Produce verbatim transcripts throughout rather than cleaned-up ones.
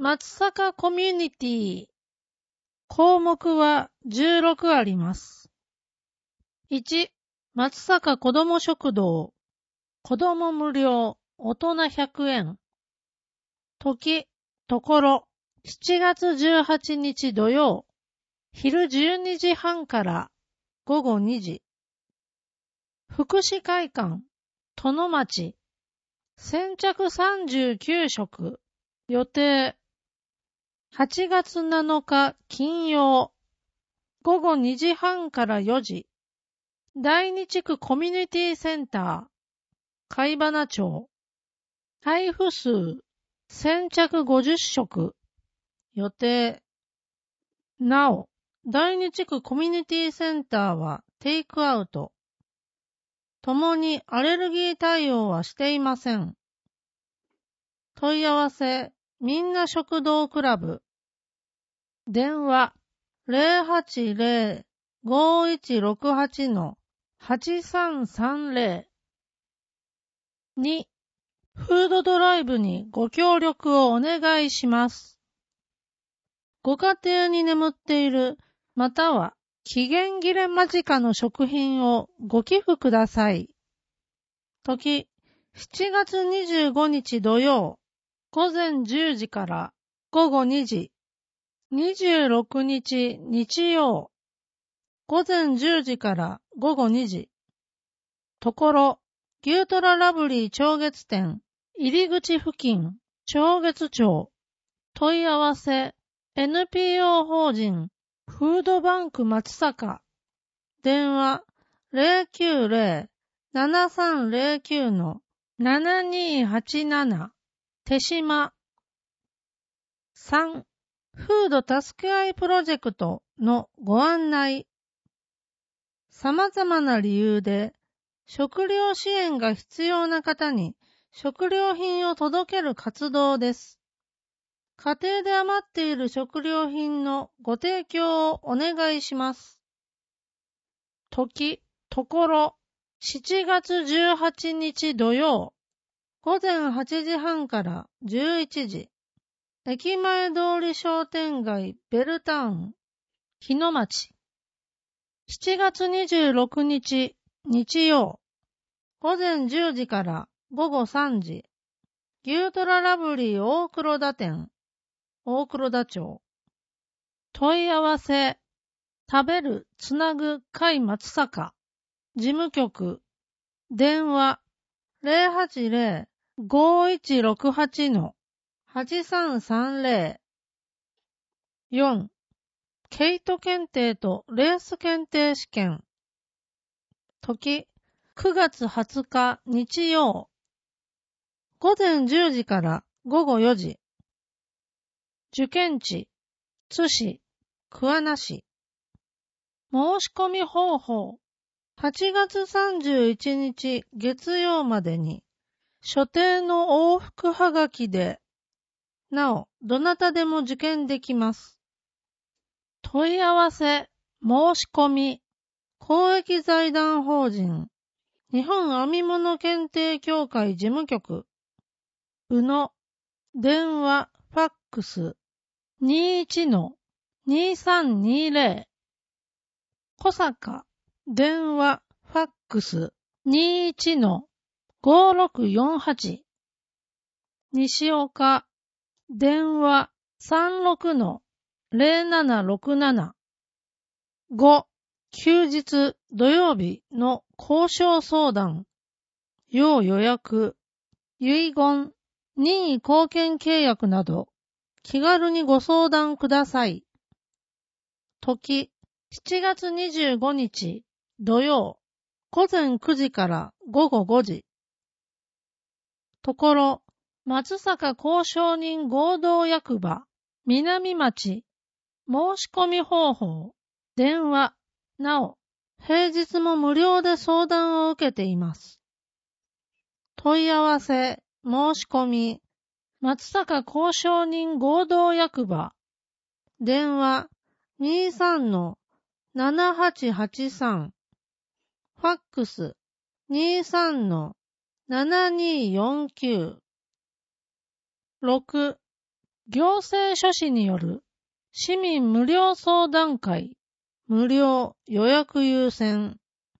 松阪コミュニティ。項目はじゅうろくあります。いち、松阪子ども食堂。子ども無料、大人ひゃくえん。時、ところ、しちがつじゅうはちにち土曜、昼じゅうにじはんからごごにじ。福祉会館、殿町。先着さんじゅうきゅうしょく。予定。はちがつなのか金曜。ごごにじはんからよじ。第二地区コミュニティセンター。貝花町。配布数。先着ごじゅっしょく。予定。なお、第二地区コミュニティセンターはテイクアウト。ともにアレルギー対応はしていません。問い合わせ、みんな食堂クラブ。電話、ゼロはちゼロ ごいちろくはち はちさんさんゼロ。に、フードドライブにご協力をお願いします。ご家庭に眠っている、または期限切れ間近の食品をご寄付ください。時、しちがつにじゅうごにち土曜、ごぜんじゅうじからごごにじ。にじゅうろくにち日曜、ごぜんじゅうじからごごにじ。ところ、牛トララブリー朝月店、入り口付近、朝月町。問い合わせ、エヌピーオー 法人、フードバンク松阪。電話、ゼロきゅうゼロ ななさんゼロきゅう ななにはちなな。手島。さん、フードたすけあいプロジェクトのご案内。様々な理由で食料支援が必要な方に食料品を届ける活動です。家庭で余っている食料品のご提供をお願いします。時、ところ、しちがつじゅうはちにち土曜、ごぜんはちじはんからじゅういちじ。駅前通り商店街ベルタウン、日野町。しちがつにじゅうろくにち日曜、ごぜんじゅうじからごごさんじ。牛トララブリー大黒田店、大黒田町。問い合わせ、食べる、つなぐ、会松阪。事務局、電話、ゼロはちゼロ ごいちろくはち はちさんさんゼロ。よん、ケイト検定とレース検定試験。時、くがつはつか日曜。ごぜんじゅうじからごごよじ。受験地、津市、桑名市。申し込み方法。はちがつさんじゅういちにち月曜までに、所定の往復はがきで、なお、どなたでも受験できます。問い合わせ、申し込み、公益財団法人、日本編み物検定協会事務局、宇野、電話、ファックス、にじゅういち にさんにゼロ。小坂、電話、ファックス、にじゅういち ごろくよんはち。西岡、電話、さんろく ゼロななろくなな。ご、休日、土曜日の交渉相談、要予約、遺言、任意貢献契約など、気軽にご相談ください。時、しちがつにじゅうごにち、土曜、ごぜんくじからごごごじ。ところ、松阪公証人合同役場、南町、申し込み方法、電話、なお、平日も無料で相談を受けています。問い合わせ、申し込み、松阪公証人合同役場、電話 にじゅうさん ななはちはちさん、ファックス にじゅうさん ななによんきゅう。ろく、 行政書士による市民無料相談会、無料予約優先、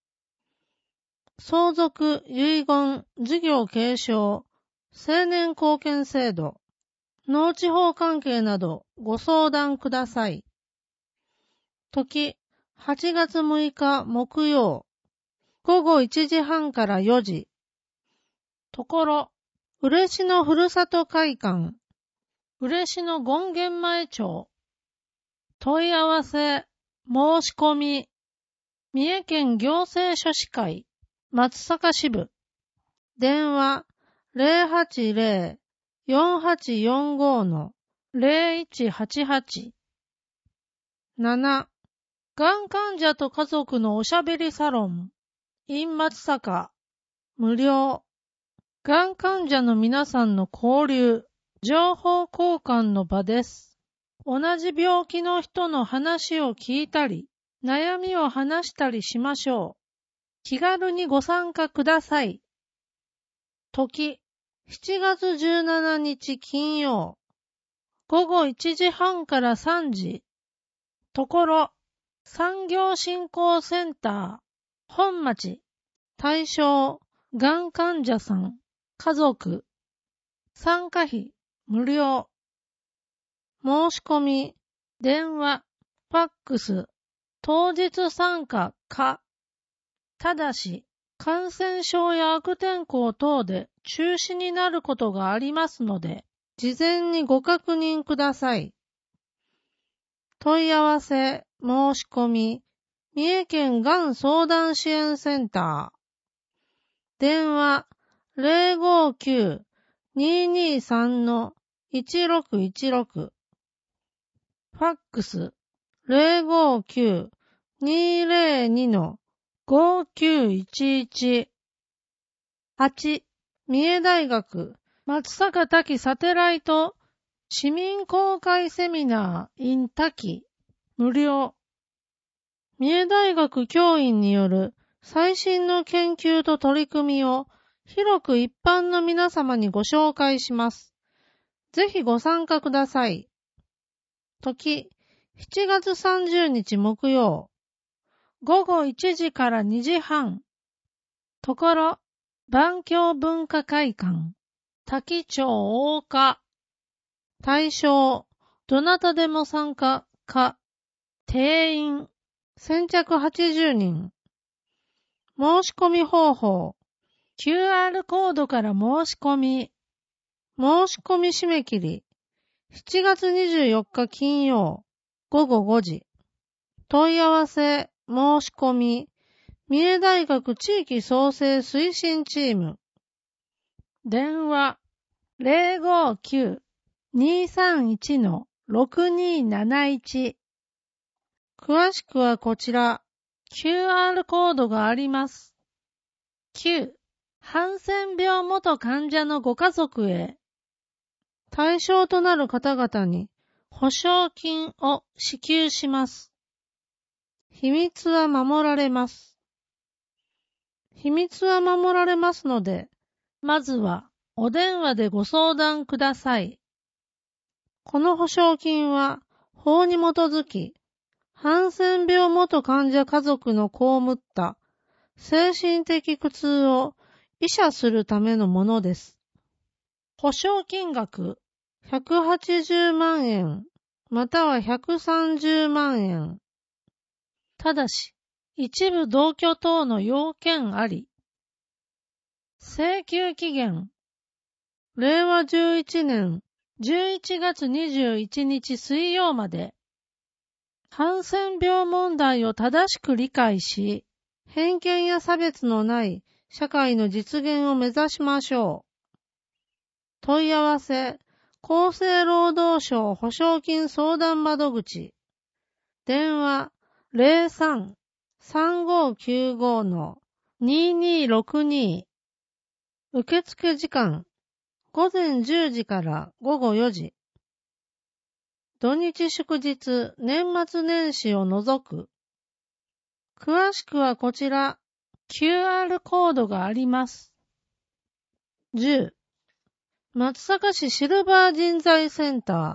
相続、遺言、事業継承、青年貢献制度、農地法関係などご相談ください。時、はちがつむいか木曜、ごごいちじはんからよじ。ところ、嬉野ふるさと会館、嬉野権現前町、問い合わせ、申し込み、三重県行政書士会、松阪支部、電話 ゼロはちゼロ よんはちよんご のゼロいちはちはち。なな. がん患者と家族のおしゃべりサロン in 松阪無料。がん患者の皆さんの交流、情報交換の場です。同じ病気の人の話を聞いたり、悩みを話したりしましょう。気軽にご参加ください。時、しちがつじゅうしちにち金曜、ごごいちじはんからさんじ。ところ、産業振興センター、本町、対象、がん患者さん、家族、参加費、無料。申し込み、電話、ファックス、当日参加か。ただし、感染症や悪天候等で中止になることがありますので、事前にご確認ください。問い合わせ、申し込み、三重県がん相談支援センター。電話 ゼロごきゅう にーにーさん いちろくいちろく。ファックス ゼロごきゅう にーゼロに ごきゅういちいち。はち. 三重大学松阪滝サテライト市民公開セミナー in 滝無料。三重大学教員による最新の研究と取り組みを広く一般の皆様にご紹介します。ぜひご参加ください。時、しちがつさんじゅうにち木曜、ごごいちじからにじはん。ところ、万教文化会館、滝町大岡。対象、どなたでも参加か。定員、先着はちじゅうにん。申し込み方法、キューアール コードから申し込み。申し込み締め切り、しちがつにじゅうよっか金曜、ごごごじ。問い合わせ、申し込み、三重大学地域創生推進チーム。電話、ゼロごきゅう にーさんいち ろくにーなないち。詳しくはこちら、キューアール コードがあります。きゅう. ハンセン病元患者のご家族へ。対象となる方々に保証金を支給します。秘密は守られます。秘密は守られますので、まずはお電話でご相談ください。この保証金は法に基づき、ハンセン病元患者家族の被った精神的苦痛を医者するためのものです。保証金額ひゃくはちじゅうまんえんまたはひゃくさんじゅうまんえん。ただし、一部同居等の要件あり。請求期限、れいわじゅういちねんじゅういちがつにじゅういちにち水曜まで。ハンセン病問題を正しく理解し、偏見や差別のない社会の実現を目指しましょう。問い合わせ、厚生労働省保証金相談窓口。電話、ゼロさん さんごきゅうご にーにーろくに。受付時間、ごぜんじゅうじからごごよじ。土日祝日、年末年始を除く。詳しくはこちら、キューアール コードがあります。じゅう. 松阪市シルバー人材センター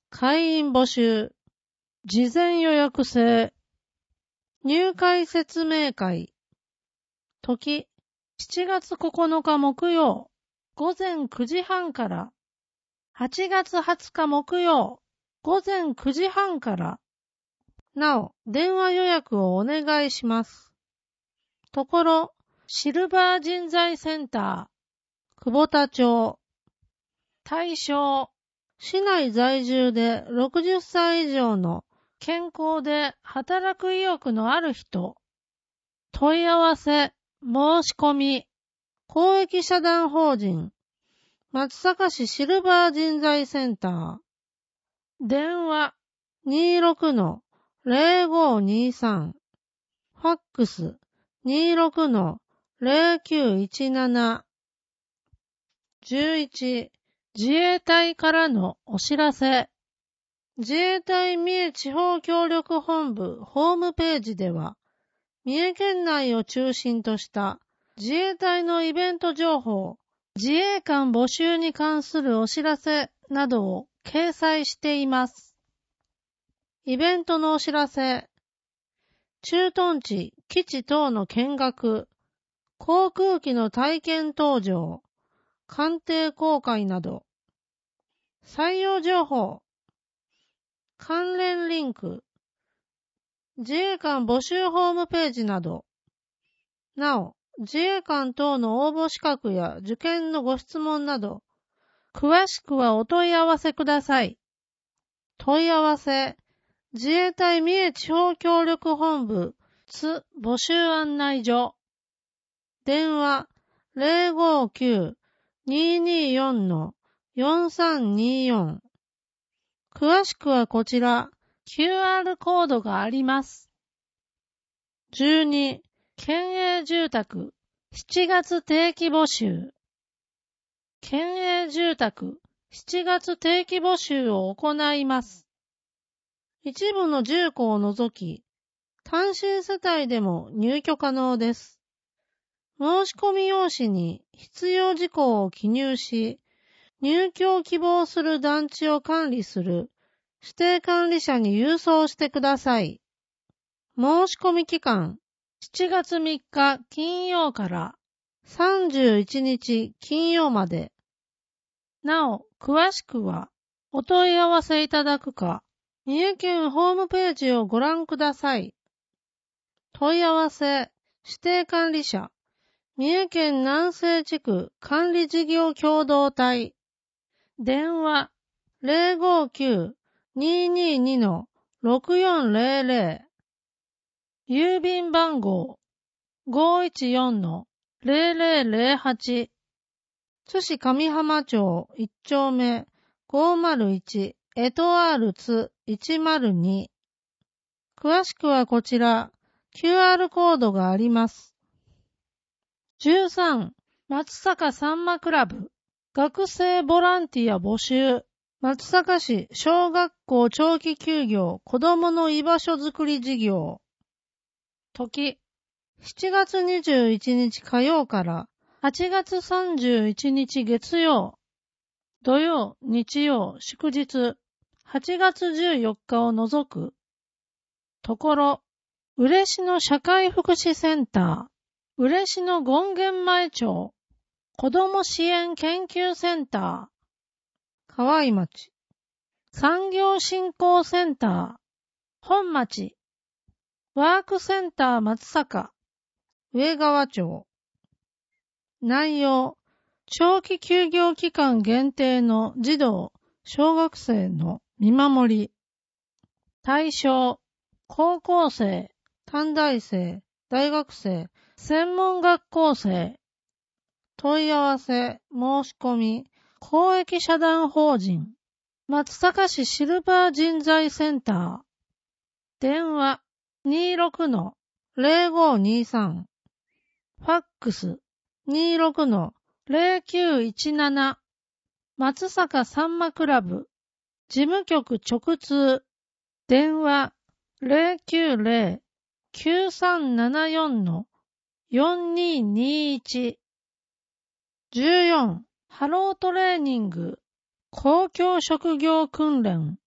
会員募集、事前予約制、入会説明会、時、しちがつここのか木曜、午前くじはんから、はちがつはつか木曜、午前くじはんから、なお、電話予約をお願いします。ところ、シルバー人材センター、久保田町、対象、市内在住でろくじゅっさい以上の健康で働く意欲のある人、問い合わせ、申し込み、公益社団法人、松阪市シルバー人材センター、電話 にじゅうろくのゼロごにさん、ファックス にじゅうろくのゼロきゅういちなな、じゅういち、自衛隊からのお知らせ。自衛隊三重地方協力本部ホームページでは、三重県内を中心とした自衛隊のイベント情報、自衛官募集に関するお知らせなどを掲載しています。イベントのお知らせ、駐屯地、基地等の見学、航空機の体験搭乗、艦艇公開など、採用情報、関連リンク、自衛官募集ホームページなど、なお、自衛官等の応募資格や受験のご質問など、詳しくはお問い合わせください。問い合わせ、自衛隊三重地方協力本部津募集案内所、電話 ゼロごきゅう にーにーよん のよんさんにーよん、詳しくはこちら、キューアール コードがあります。じゅうに、県営住宅、しちがつ定期募集。県営住宅、しちがつ定期募集を行います。一部の住戸を除き、単身世帯でも入居可能です。申し込み用紙に必要事項を記入し、入居を希望する団地を管理する指定管理者に郵送してください。申し込み期間、しちがつみっか金曜からさんじゅういちにち金曜まで。なお、詳しくはお問い合わせいただくか、三重県ホームページをご覧ください。問い合わせ、指定管理者、三重県南西地区管理事業共同体。電話 ゼロごきゅう にーにーに のろくよんゼロゼロ。郵便番号 ごいちよん のゼロゼロゼロはち。津市上浜町いち丁目ごまるいちエトワール津いちまるに。詳しくはこちら、キューアール コードがあります。じゅうさん、松阪さんまクラブ、学生ボランティア募集、松阪市小学校長期休業子どもの居場所づくり事業。時、しちがつにじゅういちにち火曜からはちがつさんじゅういちにち月曜、土曜、日曜、祝日、はちがつじゅうよっかを除く。ところ、嬉野社会福祉センター、嬉野権現前町、子ども支援研究センター、河合町、産業振興センター、本町、ワークセンター松阪、上川町。内容、長期休業期間限定の児童、小学生の見守り。対象、高校生、短大生、大学生、専門学校生。問い合わせ、申し込み、公益社団法人、松阪市シルバー人材センター。電話、にじゅうろくのゼロごにさん。ファックス、にじゅうろくのゼロきゅういちなな。松阪さんまクラブ、事務局直通。電話、ゼロきゅうゼロ きゅうさんななよん のよんにーにーいち。じゅうよん、ハロートレーニング、公共職業訓練。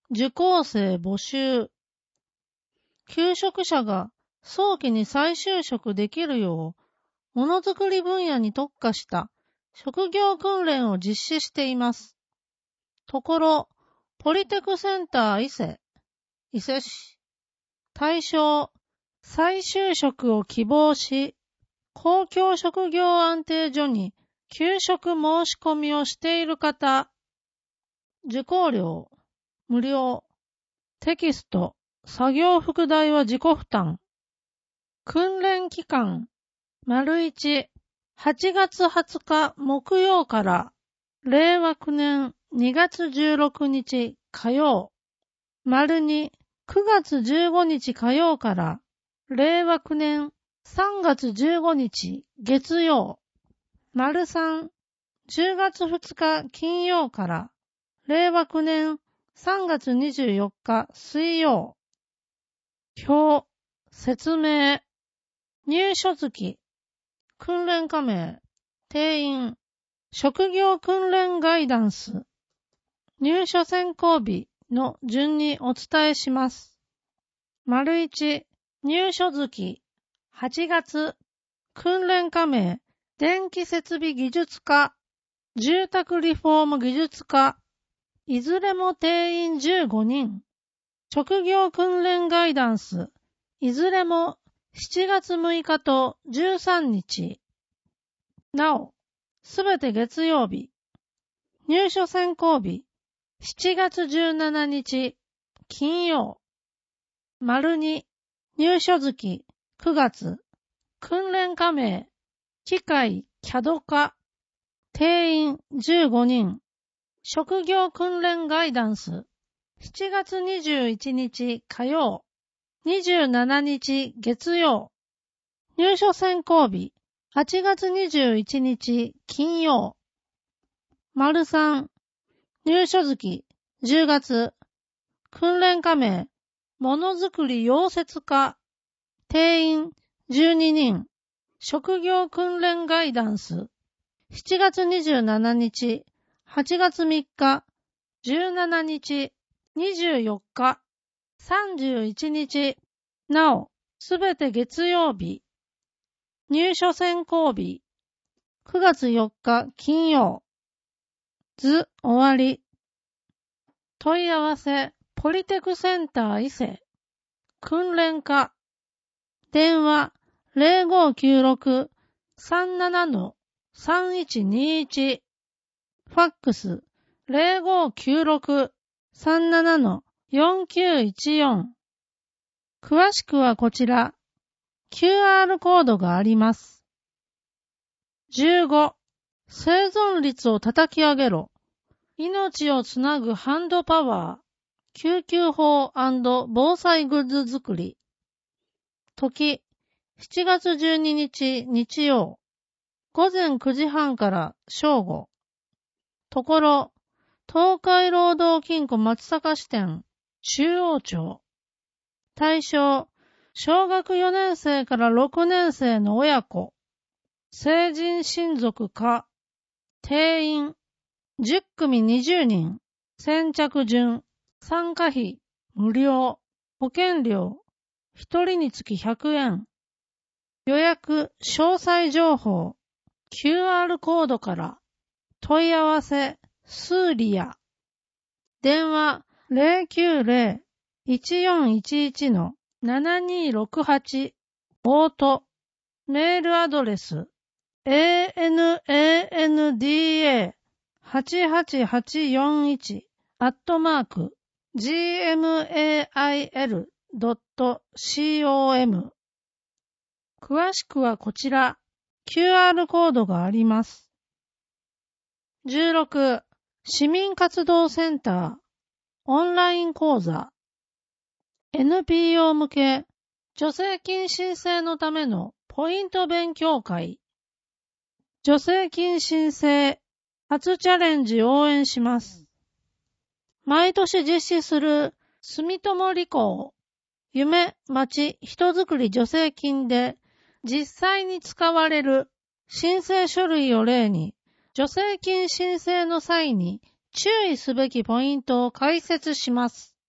受講生募集。求職者が早期に再就職できるよう、ものづくり分野に特化した職業訓練を実施しています。ところ、ポリテクセンター伊勢、伊勢市、対象、再就職を希望し、公共職業安定所に求職申し込みをしている方、受講料、無料、テキスト、作業副題は自己負担。訓練期間、丸一、はちがつはつか木曜かられいわきゅうねんにがつじゅうろくにち火曜、丸二、くがつじゅうごにち火曜かられいわきゅうねんさんがつじゅうごにち月曜、丸三、じゅうがつふつか金曜かられいわきゅうねんさんがつにじゅうよっか水曜。表、説明、入所月、訓練加盟、定員、職業訓練ガイダンス、入所選考日の順にお伝えします。丸一、入所月、はちがつ、訓練加盟、電気設備技術科、住宅リフォーム技術科、いずれも定員じゅうごにん。職業訓練ガイダンス、いずれもしちがつむいかとじゅうさんにち。なお、すべて月曜日。入所選考日、しちがつじゅうしちにち、金曜。丸に、入所月、くがつ。訓練加盟、機械、キャド科。定員じゅうごにん。職業訓練ガイダンス。しちがつにじゅういちにち火曜。にじゅうしちにち月曜。入所選考日。はちがつにじゅういちにち金曜。丸三。入所月。じゅうがつ。訓練加盟。ものづくり溶接科。定員じゅうににん。職業訓練ガイダンス。しちがつにじゅうしちにち、はちがつみっか、じゅうしちにち、にじゅうよっか、さんじゅういちにち。なお、すべて月曜日。入所選考日。くがつよっか金曜。図終わり。問い合わせ、ポリテクセンター伊勢。訓練課。電話、ゼロごきゅうろく さんなな さんいちにいち。ファックス、ゼロごきゅうろく さんなな よんきゅういちよん。詳しくはこちら、キューアール コードがあります。じゅうご、生存率を叩き上げろ。命をつなぐハンドパワー。救急法&防災グッズ作り。時、しちがつじゅうににち日曜。ごぜんくじはんから正午。ところ、東海労働金庫松阪支店、中央町。対象、小学よねんせいからろくねんせいの親子。成人親族か。定員、じゅっくみにじゅうにん。先着順。参加費、無料。保険料、ひとりにつきひゃくえん。予約、詳細情報。キューアール コードから。問い合わせ、スーリア。電話、ゼロきゅうゼロ いちよんいちいち ななにろくはち。オート。メールアドレス、エーエヌエーエヌディーエーはちはちはちよんいち アットマーク、ジーエムエーアイエルドットコム。詳しくはこちら、キューアール コードがあります。じゅうろく、市民活動センター、オンライン講座。エヌピーオー 向け、助成金申請のためのポイント勉強会。助成金申請、初チャレンジ応援します。毎年実施する住友理工、夢、町、人づくり助成金で実際に使われる申請書類を例に、助成金申請の際に注意すべきポイントを解説します。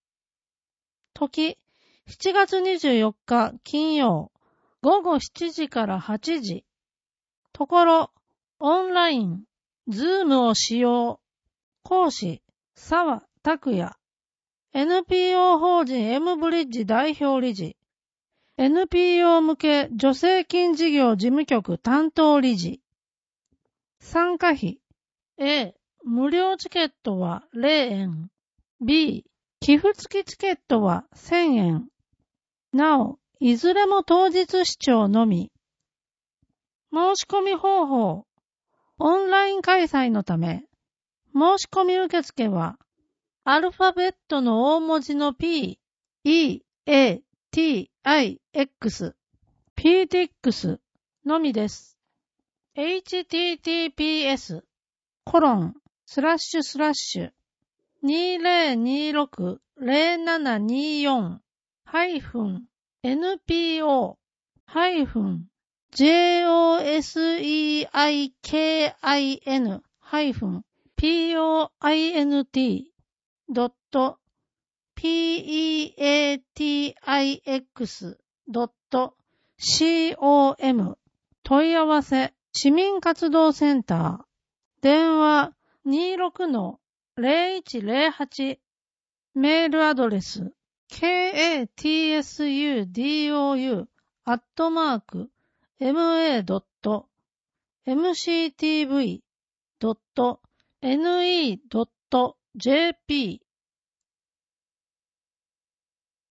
時、しちがつにじゅうよっか金曜、ごごしちじからはちじ。ところ、オンライン、ズームを使用。講師、澤拓也。エヌピーオー 法人 M ブリッジ代表理事。エヌピーオー 向け助成金事業事務局担当理事。参加費。A、無料チケットはゼロえん。B、寄付付きチケットはせんえん。なお、いずれも当日視聴のみ。申し込み方法。オンライン開催のため、申し込み受付は、アルファベットの大文字の P、E、A、T、I、X、ピーティックス のみです。エイチティーティーピーエス コロンスラッシュスラッシュにせんにじゅうろく ゼロななによん ハイフン エヌピーオー ハイフン ジョセキン ハイフン ピーオーアイエヌティー ドット ピーイーエーティーアイエックス ドット コム 問い合わせ市民活動センター電話 にじゅうろくのゼロいちゼロはち メールアドレス ケーエーティーエスユーディーオーユー アットマーク エムエードットエムシーティーブイドットエヌイードットジェーピー